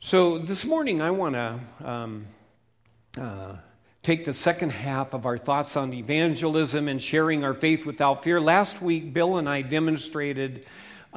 So this morning I want to take the second half of our thoughts on evangelism and sharing our faith without fear. Last week, Bill and I demonstrated,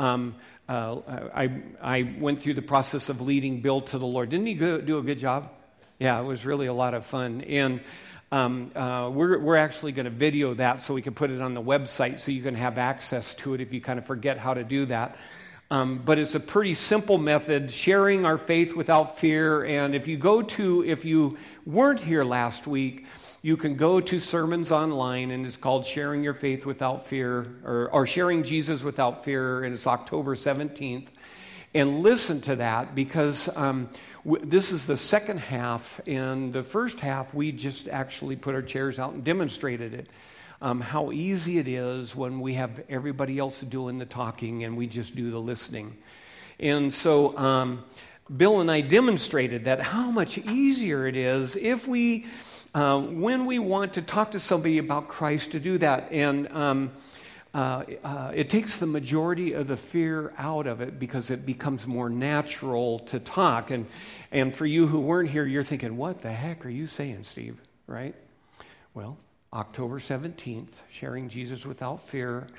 I went through the process of leading Bill to the Lord. Didn't he do a good job? Yeah, it was really a lot of fun. And we're actually going to video that so we can put it on the website so you can have access to it if you kind of forget how to do that. But it's a pretty simple method, sharing our faith without fear. And if you weren't here last week, you can go to sermons online, and it's called Sharing Your Faith Without Fear, or Sharing Jesus Without Fear, and it's October 17th. And listen to that, because this is the second half, and the first half we just actually put our chairs out and demonstrated it. How easy it is when we have everybody else doing the talking and we just do the listening. And so Bill and I demonstrated that how much easier it is if we, when we want to talk to somebody about Christ, to do that. And it takes the majority of the fear out of it because it becomes more natural to talk. And for you who weren't here, you're thinking, what the heck are you saying, Steve? Right? Well, October 17th, Sharing Jesus Without Fear,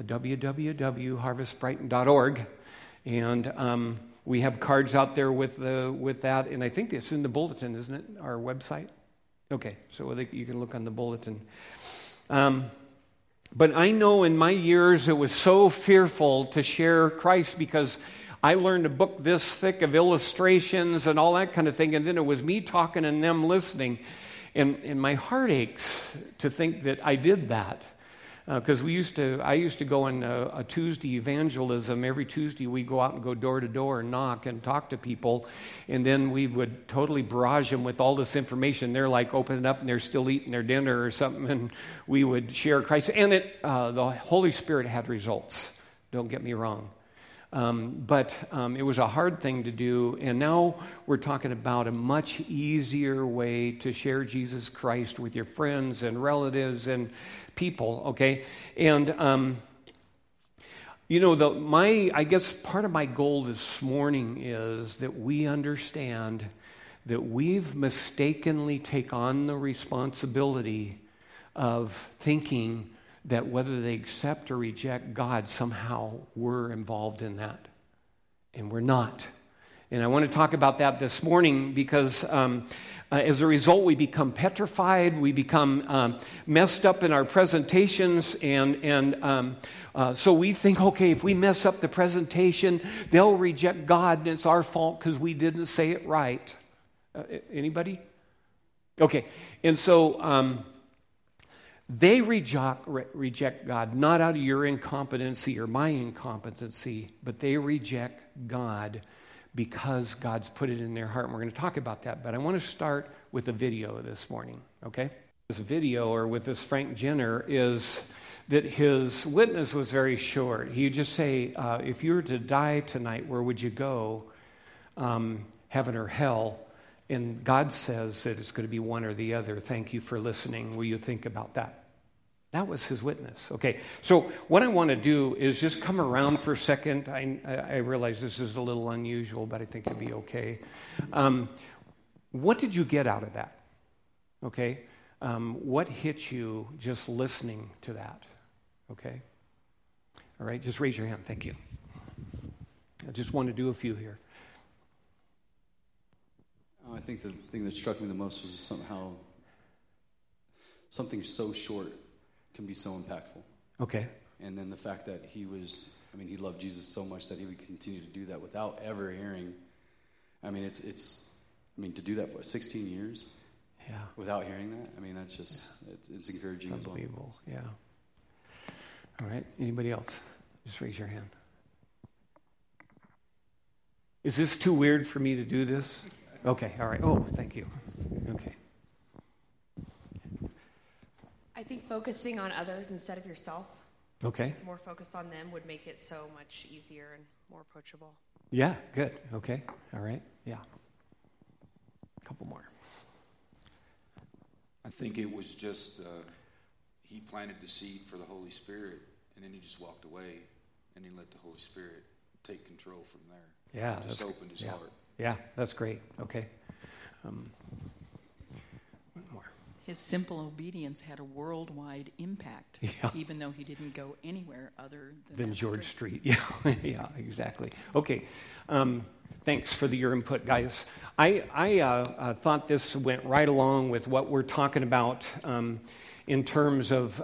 www.harvestbrighton.org. And we have cards out there with that, and I think it's in the bulletin, isn't it, our website? Okay, so you can look on the bulletin. But I know in my years it was so fearful to share Christ because I learned a book this thick of illustrations and all that kind of thing, and then it was me talking and them listening. And my heart aches to think that I did that, because I used to go on a Tuesday evangelism. Every Tuesday we go out and go door to door and knock and talk to people, and then we would totally barrage them with all this information. They're like opening up and they're still eating their dinner or something, and we would share Christ. And the Holy Spirit had results. Don't get me wrong. But it was a hard thing to do, and now we're talking about a much easier way to share Jesus Christ with your friends and relatives and people, okay? And, I guess part of my goal this morning is that we understand that we've mistakenly taken on the responsibility of thinking that whether they accept or reject God, somehow we're involved in that. And we're not. And I want to talk about that this morning because as a result, we become petrified, we become messed up in our presentations, and so we think, okay, if we mess up the presentation, they'll reject God, and it's our fault because we didn't say it right. Anybody? Okay, and so they reject God, not out of your incompetency or my incompetency, but they reject God because God's put it in their heart. And we're going to talk about that. But I want to start with a video this morning, okay? This video, or with this Frank Jenner, is that his witness was very short. He'd just say, if you were to die tonight, where would you go? Heaven or hell? And God says that it's going to be one or the other. Thank you for listening. Will you think about that? That was his witness. Okay, so what I want to do is just come around for a second. I realize this is a little unusual, but I think it'll be okay. What did you get out of that? Okay, what hit you just listening to that? Okay, all right, just raise your hand. Thank you. I just want to do a few here. I think the thing that struck me the most was somehow something so short can be so impactful. Okay. And then the fact that he loved Jesus so much that he would continue to do that without ever hearing. I mean, to do that for 16 years, yeah, without hearing that. I mean, that's just it's encouraging. It's unbelievable. Yeah. All right. Anybody else? Just raise your hand. Is this too weird for me to do this? Okay, all right. Oh, thank you. Okay. I think focusing on others instead of yourself, okay, more focused on them, would make it so much easier and more approachable. Yeah, good. Okay, all right. Yeah. A couple more. I think it was just he planted the seed for the Holy Spirit, and then he just walked away, and he let the Holy Spirit take control from there. Yeah, Just opened his heart. Yeah, that's great. Okay. One more. His simple obedience had a worldwide impact, Yeah. even though he didn't go anywhere other Than that George Street. Yeah, yeah, exactly. Okay. Thanks for your input, guys. I thought this went right along with what we're talking about in terms of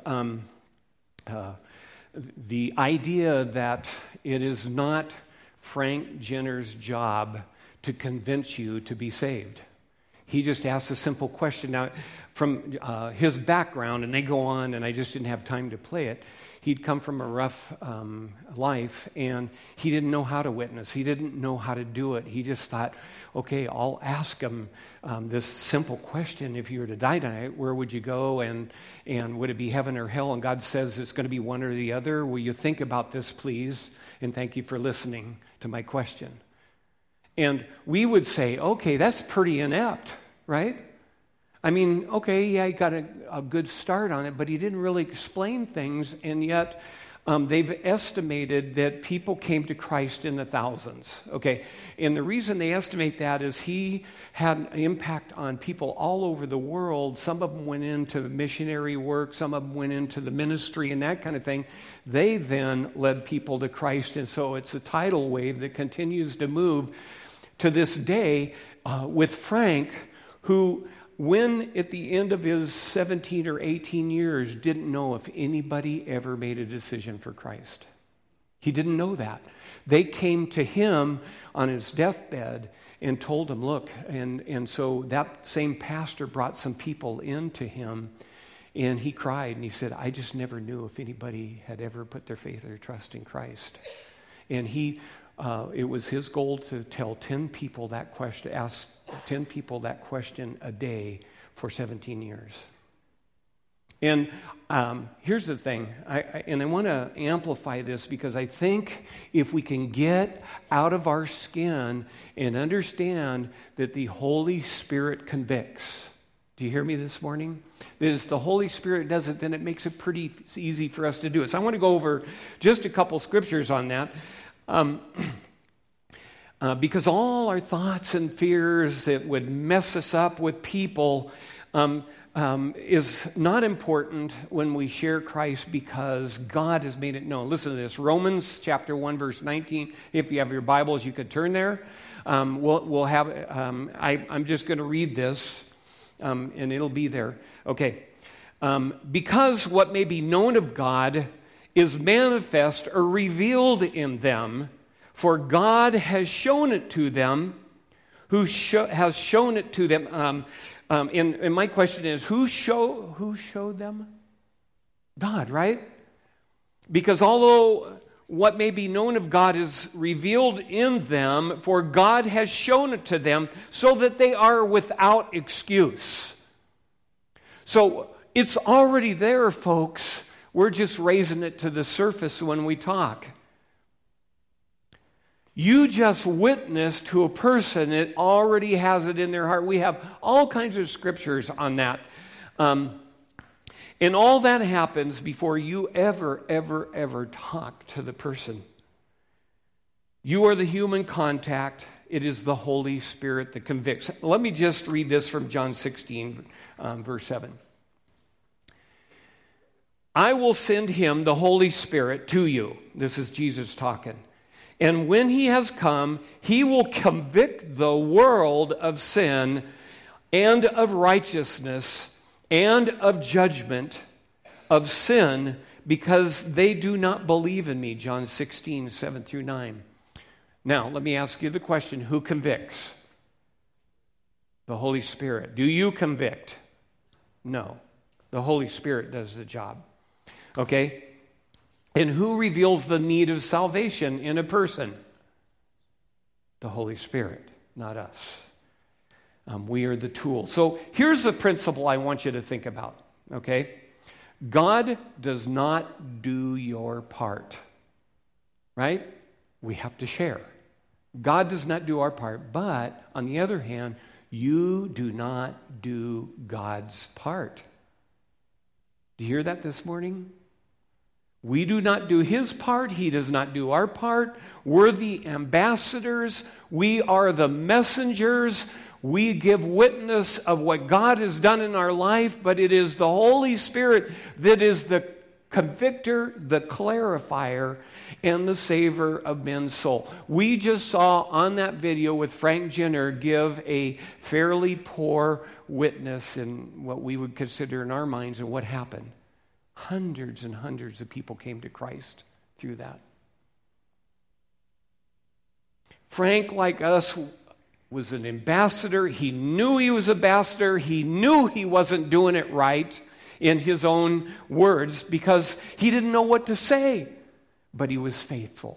the idea that it is not Frank Jenner's job to convince you to be saved. He just asks a simple question. Now, from his background, and they go on, and I just didn't have time to play it, he'd come from a rough life, and he didn't know how to witness. He didn't know how to do it. He just thought, okay, I'll ask him this simple question. If you were to die tonight, where would you go? And would it be heaven or hell? And God says it's going to be one or the other. Will you think about this, please? And thank you for listening to my question. And we would say, okay, that's pretty inept, right? I mean, okay, yeah, he got a good start on it, but he didn't really explain things, and yet they've estimated that people came to Christ in the thousands, okay? And the reason they estimate that is he had an impact on people all over the world. Some of them went into missionary work, some of them went into the ministry and that kind of thing. They then led people to Christ, and so it's a tidal wave that continues to move to this day with Frank, who, when at the end of his 17 or 18 years, didn't know if anybody ever made a decision for Christ. He didn't know that. They came to him on his deathbed and told him, look, and so that same pastor brought some people into him, and he cried, and he said, I just never knew if anybody had ever put their faith or trust in Christ. And it was his goal to tell 10 people that question, ask 10 people that question a day for 17 years. And here's the thing, and I want to amplify this because I think if we can get out of our skin and understand that the Holy Spirit convicts. Do you hear me this morning? That as the Holy Spirit does it, then it makes it pretty easy for us to do it. So I want to go over just a couple scriptures on that. Because all our thoughts and fears that would mess us up with people is not important when we share Christ, because God has made it known. Listen to this, Romans chapter 1, verse 19. If you have your Bibles, you could turn there. We'll have. I'm just going to read this, and it'll be there. Okay. Because what may be known of God is manifest or revealed in them, for God has shown it to them, has shown it to them. And my question is, who showed them? God, right? Because although what may be known of God is revealed in them, for God has shown it to them, so that they are without excuse. So it's already there, folks. We're just raising it to the surface when we talk. You just witnessed to a person that already has it in their heart. We have all kinds of scriptures on that. And all that happens before you ever talk to the person. You are the human contact. It is the Holy Spirit that convicts. Let me just read this from John 16, verse 7. I will send him, the Holy Spirit, to you. This is Jesus talking. And when he has come, he will convict the world of sin and of righteousness and of judgment, of sin, because they do not believe in me. John 16, 7 through 9. Now, let me ask you the question, who convicts? The Holy Spirit. Do you convict? No. The Holy Spirit does the job. Okay? And who reveals the need of salvation in a person? The Holy Spirit, not us. We are the tool. So here's the principle I want you to think about, okay? God does not do your part, right? We have to share. God does not do our part, but on the other hand, you do not do God's part. Do you hear that this morning? We do not do his part. He does not do our part. We're the ambassadors. We are the messengers. We give witness of what God has done in our life, but it is the Holy Spirit that is the convictor, the clarifier, and the saver of men's soul. We just saw on that video with Frank Jenner give a fairly poor witness in what we would consider in our minds and what happened. Hundreds and hundreds of people came to Christ through that. Frank, like us, was an ambassador. He knew he was an ambassador. He knew he wasn't doing it right in his own words because he didn't know what to say, but he was faithful.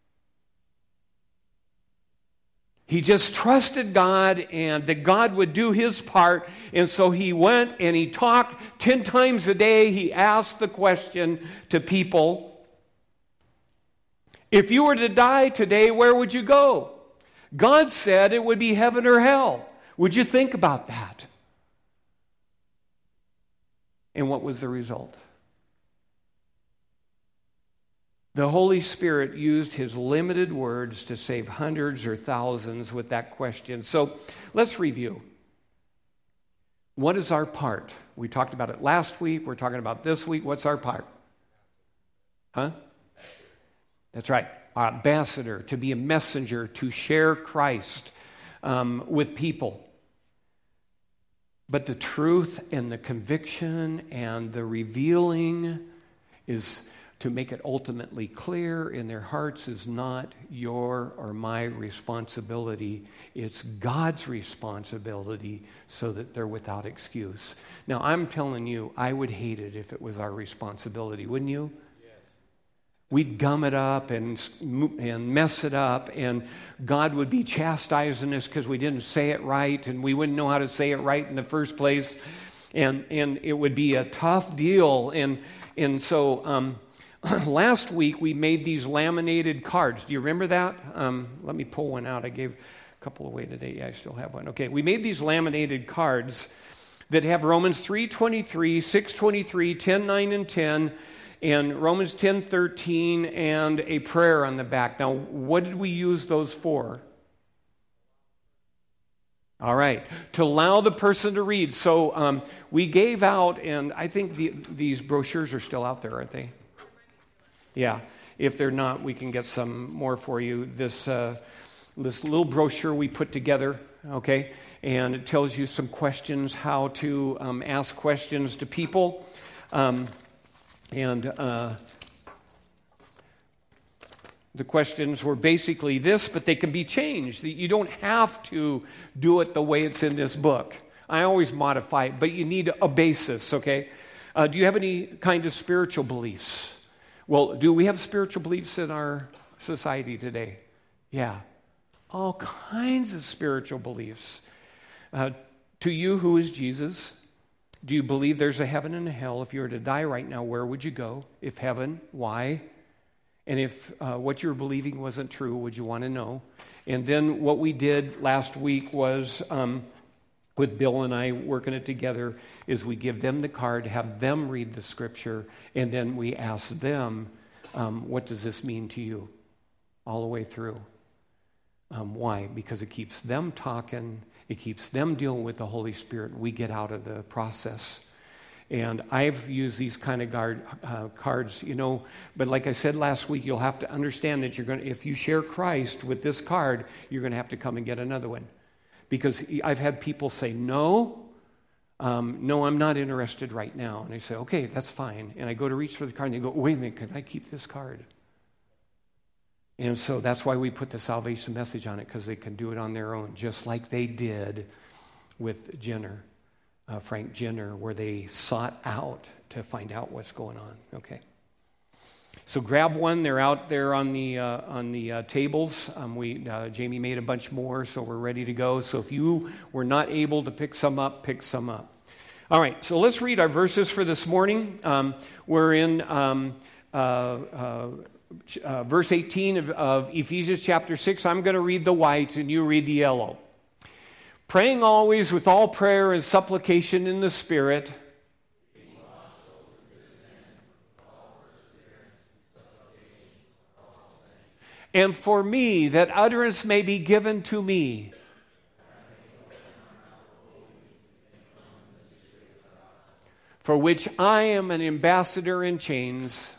He just trusted God and that God would do his part, and so he went and he talked 10 times a day. He asked the question to people, if you were to die today, where would you go? God said it would be heaven or hell. Would you think about that? And what was the result? The Holy Spirit used his limited words to save hundreds or thousands with that question. So let's review. What is our part? We talked about it last week. We're talking about this week. What's our part? Huh? That's right. Our ambassador, to be a messenger, to share Christ with people. But the truth and the conviction and the revealing is to make it ultimately clear in their hearts is not your or my responsibility. It's God's responsibility so that they're without excuse. Now, I'm telling you, I would hate it if it was our responsibility, wouldn't you? We'd gum it up and mess it up, and God would be chastising us because we didn't say it right, and we wouldn't know how to say it right in the first place, and it would be a tough deal. And so last week we made these laminated cards. Do you remember that? Let me pull one out. I gave a couple away today. Yeah, I still have one. Okay, we made these laminated cards that have Romans 3:23, 6:23, 10:9, and 10. And Romans 10:13 and a prayer on the back. Now, what did we use those for? All right, to allow the person to read. So we gave out, and I think these brochures are still out there, aren't they? Yeah. If they're not, we can get some more for you. This little brochure we put together, okay? And it tells you some questions, how to ask questions to people. The questions were basically this, but they can be changed. You don't have to do it the way it's in this book. I always modify it, but you need a basis, okay? Do you have any kind of spiritual beliefs? Well, do we have spiritual beliefs in our society today? Yeah. All kinds of spiritual beliefs. To you, who is Jesus? Do you believe there's a heaven and a hell? If you were to die right now, where would you go? If heaven, why? And if what you were believing wasn't true, would you want to know? And then what we did last week was, with Bill and I working it together, is we give them the card, have them read the scripture, and then we ask them, what does this mean to you? All the way through. Why? Because it keeps them talking. It keeps them dealing with the Holy Spirit. We get out of the process. And I've used these kind of cards, but like I said last week, you'll have to understand that if you share Christ with this card, you're going to have to come and get another one. Because I've had people say, no, I'm not interested right now. And I say, okay, that's fine. And I go to reach for the card, and they go, wait a minute, can I keep this card? And so that's why we put the salvation message on it, because they can do it on their own, just like they did with Jenner, Frank Jenner, where they sought out to find out what's going on. Okay. So grab one. They're out there on the tables. Jamie made a bunch more, so we're ready to go. So if you were not able to pick some up, pick some up. All right. So let's read our verses for this morning. We're in verse 18 of Ephesians chapter 6. I'm going to read the white and you read the yellow. Praying always with all prayer and supplication in the Spirit. and for me, that utterance may be given to me. For which I am an ambassador in chains.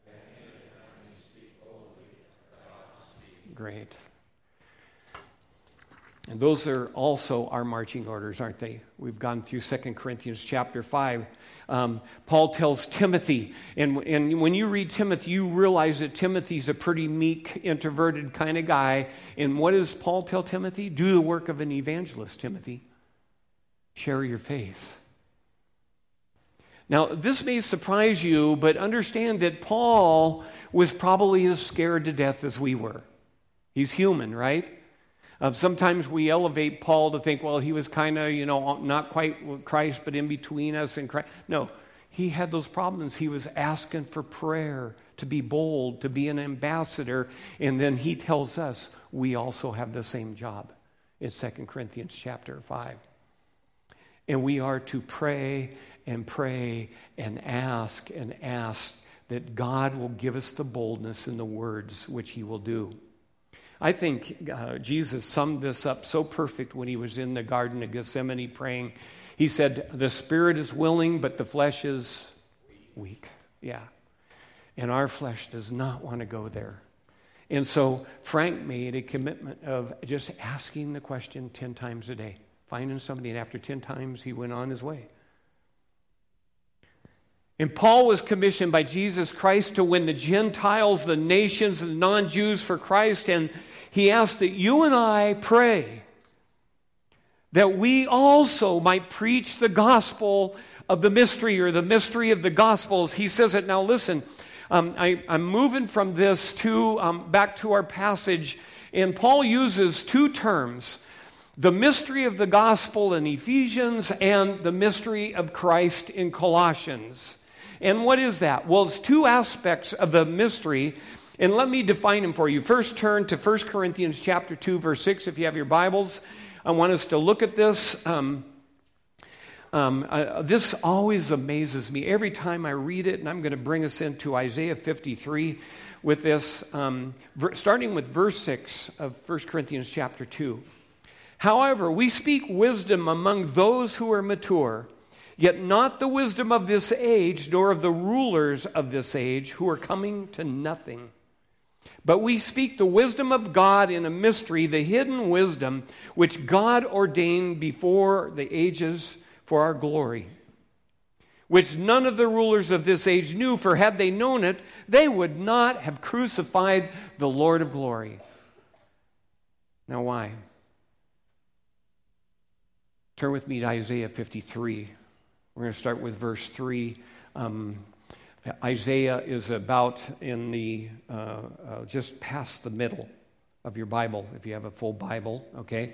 Great. And those are also our marching orders, aren't they? We've gone through 2 Corinthians chapter 5. Paul tells Timothy, and when you read Timothy, you realize that Timothy's a pretty meek, introverted kind of guy. And what does Paul tell Timothy? Do the work of an evangelist, Timothy. Share your faith. Now, this may surprise you, but understand that Paul was probably as scared to death as we were. He's human, right? Sometimes we elevate Paul to think, well, he was kind of, not quite with Christ, but in between us and Christ. No, he had those problems. He was asking for prayer, to be bold, to be an ambassador. And then he tells us we also have the same job in 2 Corinthians chapter 5. And we are to pray and ask that God will give us the boldness in the words which he will do. I think Jesus summed this up so perfect when he was in the Garden of Gethsemane praying. He said, the spirit is willing, but the flesh is weak. Yeah. And our flesh does not want to go there. And so Frank made a commitment of just asking the question 10 times a day. Finding somebody, and after 10 times, he went on his way. And Paul was commissioned by Jesus Christ to win the Gentiles, the nations, and the non-Jews for Christ. And he asked that you and I pray that we also might preach the gospel of the mystery, or the mystery of the gospels. He says it. Now listen, I'm moving from this to back to our passage. And Paul uses two terms: the mystery of the gospel in Ephesians and the mystery of Christ in Colossians. And what is that? Well, it's two aspects of the mystery, and let me define them for you. First, turn to 1 Corinthians chapter 2, verse 6, if you have your Bibles. I want us to look at this. This always amazes me every time I read it, and I'm going to bring us into Isaiah 53 with this, starting with verse 6 of 1 Corinthians chapter 2. However, we speak wisdom among those who are mature, yet not the wisdom of this age, nor of the rulers of this age, who are coming to nothing. But we speak the wisdom of God in a mystery, the hidden wisdom, which God ordained before the ages for our glory, which none of the rulers of this age knew, for had they known it, they would not have crucified the Lord of glory. Now why? Turn with me to Isaiah 53. We're going to start with verse 3. Isaiah is about in the just past the middle of your Bible, if you have a full Bible, okay?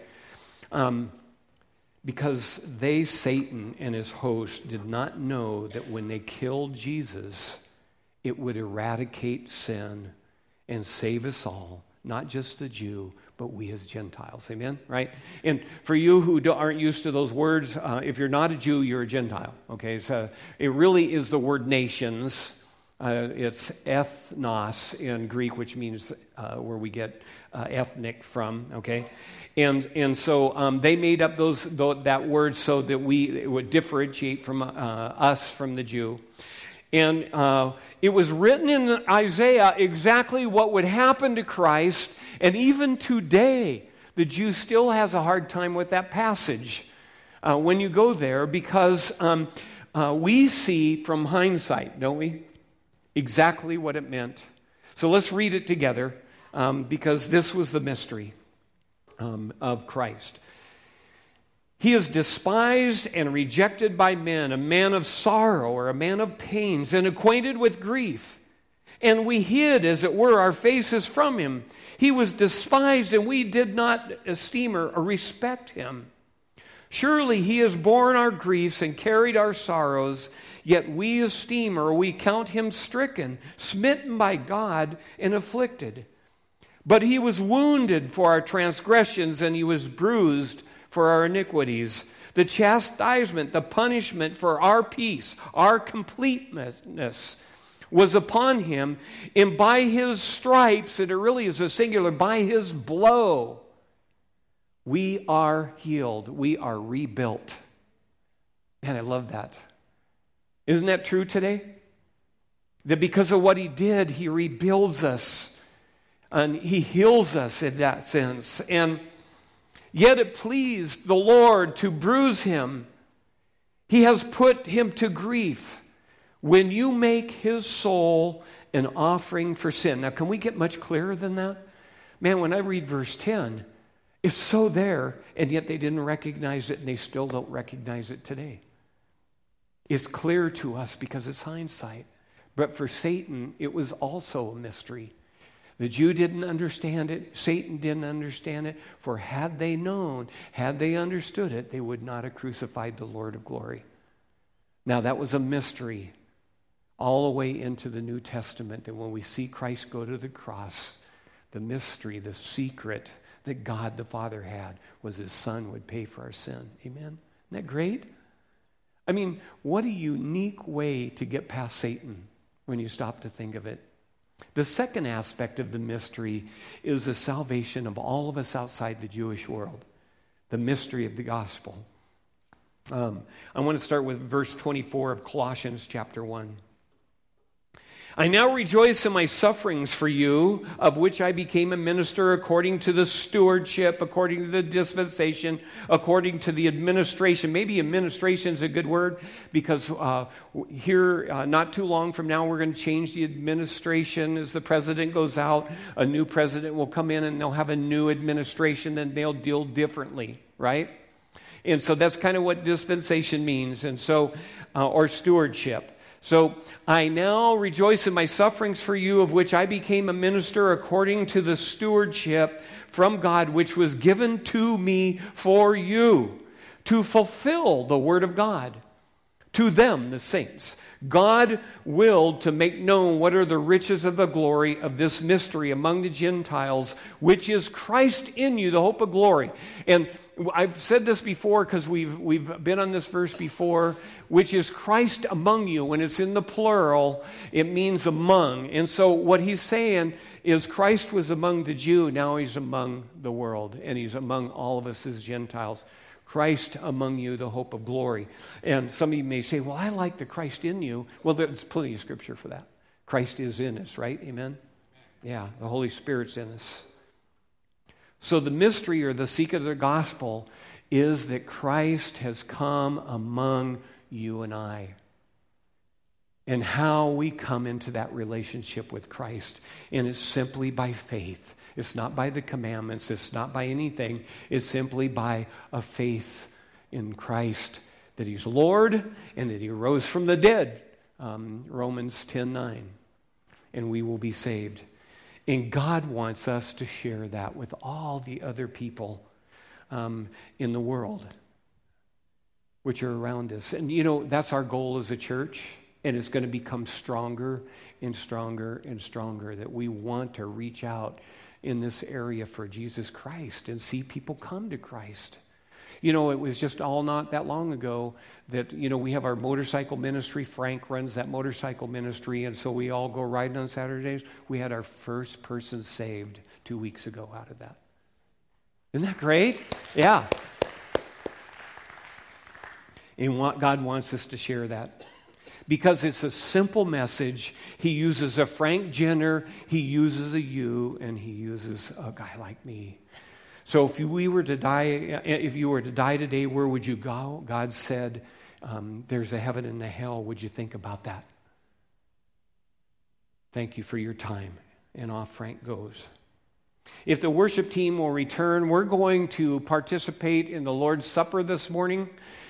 Because they, Satan and his host, did not know that when they killed Jesus, it would eradicate sin and save us all, not just the Jew, but we as Gentiles. Amen? Right? And for you who aren't used to those words, if you're not a Jew, you're a Gentile. Okay? So it really is the word nations. It's ethnos in Greek, which means where we get ethnic from. Okay? And so they made up that word so that it would differentiate from us from the Jew. And it was written in Isaiah exactly what would happen to Christ. And even today, the Jew still has a hard time with that passage when you go there, because we see from hindsight, don't we, exactly what it meant. So let's read it together, because this was the mystery of Christ. He is despised and rejected by men, a man of sorrow, or a man of pains, and acquainted with grief. And we hid, as it were, our faces from him. He was despised, and we did not esteem or respect him. Surely he has borne our griefs and carried our sorrows, yet we esteem, or we count him stricken, smitten by God, and afflicted. But he was wounded for our transgressions, and he was bruised for our iniquities. The chastisement, the punishment for our peace, our completeness, was upon him, and by his stripes, and it really is a singular, by his blow, we are healed. We are rebuilt. Man, I love that. Isn't that true today? That because of what he did, he rebuilds us. And he heals us in that sense. And yet it pleased the Lord to bruise him. He has put him to grief when you make his soul an offering for sin. Now, can we get much clearer than that? Man, when I read verse 10, it's so there, and yet they didn't recognize it, and they still don't recognize it today. It's clear to us because it's hindsight. But for Satan, it was also a mystery. The Jew didn't understand it. Satan didn't understand it. For had they known, had they understood it, they would not have crucified the Lord of glory. Now, that was a mystery all the way into the New Testament. And when we see Christ go to the cross, the mystery, the secret that God the Father had was his Son would pay for our sin. Amen? Isn't that great? I mean, what a unique way to get past Satan when you stop to think of it. The second aspect of the mystery is the salvation of all of us outside the Jewish world. The mystery of the gospel. I want to start with verse 24 of Colossians chapter 1. I now rejoice in my sufferings for you, of which I became a minister according to the stewardship, according to the dispensation, according to the administration. Maybe administration is a good word, because here, not too long from now, we're going to change the administration. As the president goes out, a new president will come in, and they'll have a new administration, and they'll deal differently, right? And so that's kind of what dispensation means, and so, or stewardship. So I now rejoice in my sufferings for you, of which I became a minister according to the stewardship from God, which was given to me for you, to fulfill the word of God. To them, the saints, God willed to make known what are the riches of the glory of this mystery among the Gentiles, which is Christ in you, the hope of glory. And I've said this before because we've been on this verse before, which is Christ among you. When it's in the plural, it means among. And so what he's saying is Christ was among the Jew, now he's among the world, and he's among all of us as Gentiles. Christ among you, the hope of glory. And some of you may say, well, I like the Christ in you. Well, there's plenty of scripture for that. Christ is in us, right? Amen? Yeah, the Holy Spirit's in us. So the mystery or the secret of the gospel is that Christ has come among you and I. And how we come into that relationship with Christ. And it's simply by faith. It's not by the commandments. It's not by anything. It's simply by a faith in Christ. That he's Lord and that he rose from the dead. Romans 10:9. And we will be saved. And God wants us to share that with all the other people in the world. Which are around us. And you know, that's our goal as a church. And it's going to become stronger and stronger and stronger, that we want to reach out in this area for Jesus Christ and see people come to Christ. You know, it was just all not that long ago that, you know, we have our motorcycle ministry. Frank runs that motorcycle ministry, and so we all go riding on Saturdays. We had our first person saved 2 weeks ago out of that. Isn't that great? Yeah. And God wants us to share that. Because it's a simple message. He uses a Frank Jenner, he uses a you, and he uses a guy like me. So if you were to die today, where would you go? God said, there's a heaven and a hell. Would you think about that? Thank you for your time. And off Frank goes. If the worship team will return, we're going to participate in the Lord's Supper this morning.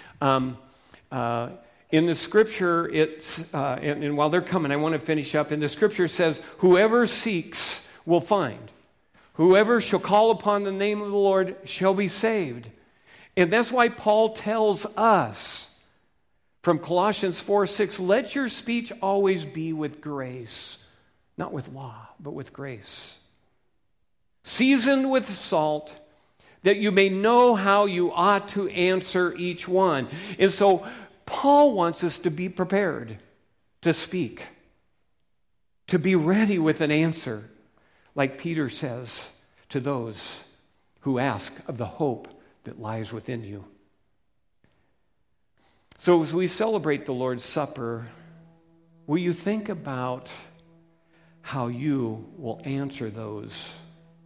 In the scripture, it's and while they're coming, I want to finish up. In the scripture, it says, whoever seeks will find. Whoever shall call upon the name of the Lord shall be saved. And that's why Paul tells us from Colossians 4:6, let your speech always be with grace. Not with law, but with grace. Seasoned with salt, that you may know how you ought to answer each one. And so Paul wants us to be prepared to speak. to be ready with an answer, like Peter says to those who ask of the hope that lies within you. So as we celebrate the Lord's Supper, will you think about how you will answer those?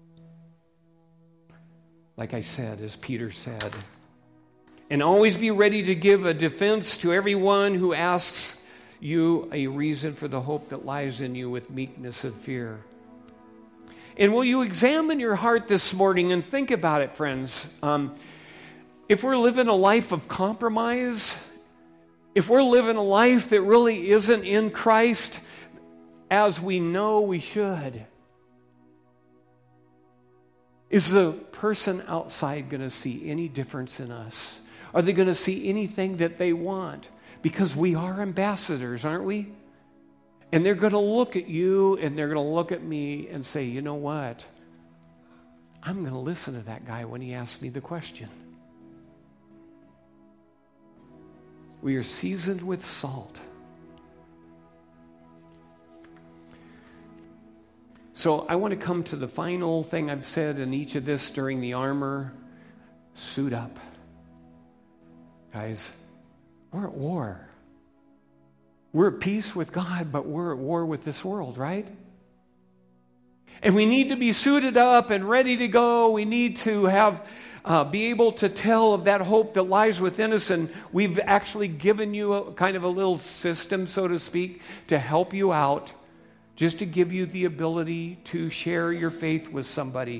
Like I said, as Peter said, and always be ready to give a defense to everyone who asks you a reason for the hope that lies in you with meekness and fear. And will you examine your heart this morning and think about it, friends? If we're living a life of compromise, if we're living a life that really isn't in Christ as we know we should, is the person outside going to see any difference in us? Are they going to see anything that they want? Because we are ambassadors, aren't we? And they're going to look at you and they're going to look at me and say, you know what? I'm going to listen to that guy when he asks me the question. We are seasoned with salt. So I want to come to the final thing I've said in each of this during the armor. Suit up. Guys, we're at war. We're at peace with God, but we're at war with this world, right? And we need to be suited up and ready to go. We need to have be able to tell of that hope that lies within us. And we've actually given you a kind of a little system, so to speak, to help you out, just to give you the ability to share your faith with somebody.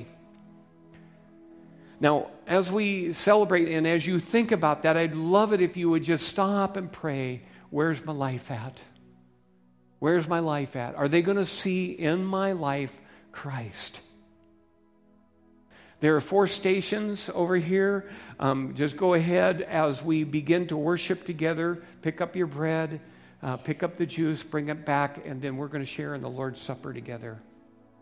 Now, as we celebrate and as you think about that, I'd love it if you would just stop and pray, where's my life at? Where's my life at? Are they going to see in my life Christ? There are 4 stations over here. Just go ahead as we begin to worship together. Pick up your bread, pick up the juice, bring it back, and then we're going to share in the Lord's Supper together.